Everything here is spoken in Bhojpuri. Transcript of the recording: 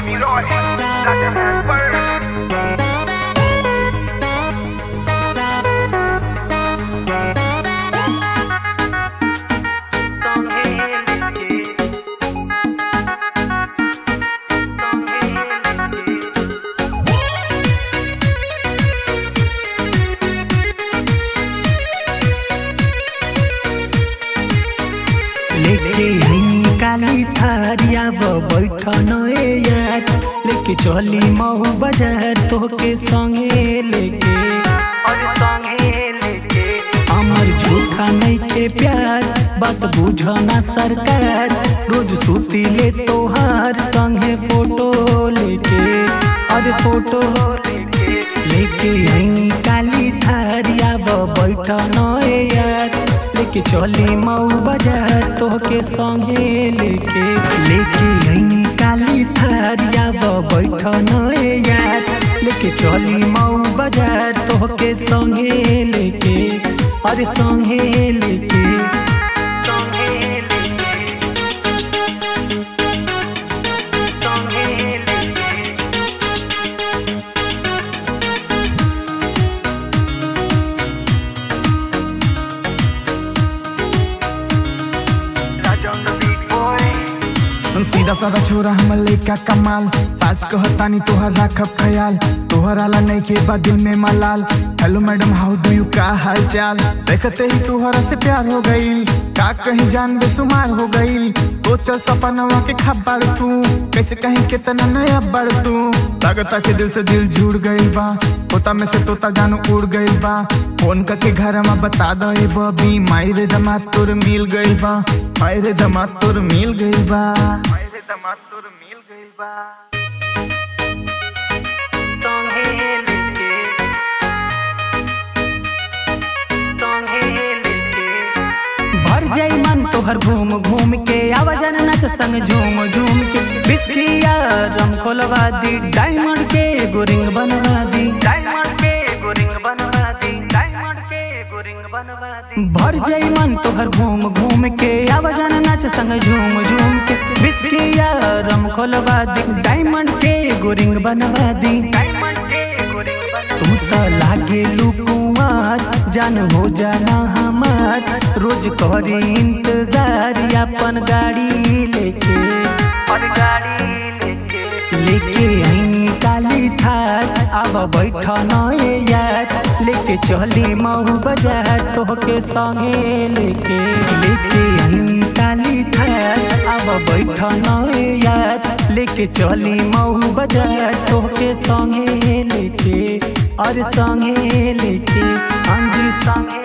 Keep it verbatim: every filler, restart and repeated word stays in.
Money Lord, that's a bad word. लेके आई काली थारिया बैठन यार, लेके चली महू बाजार तोहके संगे लेके और संगे लेके अमर झूठा नहीं के प्यार, बात बुझना सरकार। रोज सूती ले तोहार संगे फोटो लेके और फोटो लेके लेके आई काली थारिया बैठन यार, लेके चली मऊ बाजार तोहके संगे लेके लेके आई काली थारिया बैठन यार, लेके चली मऊ बाजार तोहके संगे लेके अरे संगे लेके संगे लेके संगे लेके Raja on the beat boy. सीधा साधा छोरा हम लइका कमाल, साच कहतानी तोहर राखब ख्याल। तोहर आला नहीं के बाद दिल में मलाल। Hello madam how do you, का हाल चाल? देखते ही तोहरा से प्यार हो गईल, का कहीं जान बेसुमार हो गईल। तो चल सपनवा के खबर तू, कैसे कहीं कितना नया बढ़ तू। लगता के दिल से दिल जुड़ गईल बा, तोता में से तोता जानू उड़ गईल बा। फोन करके घर में बता दे बबी, मायरे दमाद तोर मिल गईल बा, मायरे दमाद तोर मिल गईल बा, मायरे दमाद तोर मिल गईल बा। संगे लेके संगे लेके भर जाई मन तोहर घूम घूम के, आवाजन नाच संग झूम झूम के। बिस्किया रम खोलवा दी, डायमंड के गोरिंग बनवा दी, डायमंड के गोरिंग बनवा दी, डायमंड के गोरिंग बनवा दी। भर जाई मन तोहर घूम घूम के, आवाजन नाच संग झूम झूम के। बिस्किया रम खोलवा दी, डायमंड के गोरिंग बनवा दी। डायमंड के गोरिंग बनवा तू तो लागे लुकुआर, जान हो जाना हमार। रोज करी इंतजार अपन गाड़ी लेके और गाड़ी लेके लेके आई काली थार, अब बैठन यार, लेके चली महू बाजार तोहके संगे लेके लेके आई काली थार, अब बैठन यार, लेके चली महू बाजार तोहके संगे लेके और संगे लेके अंजी संगे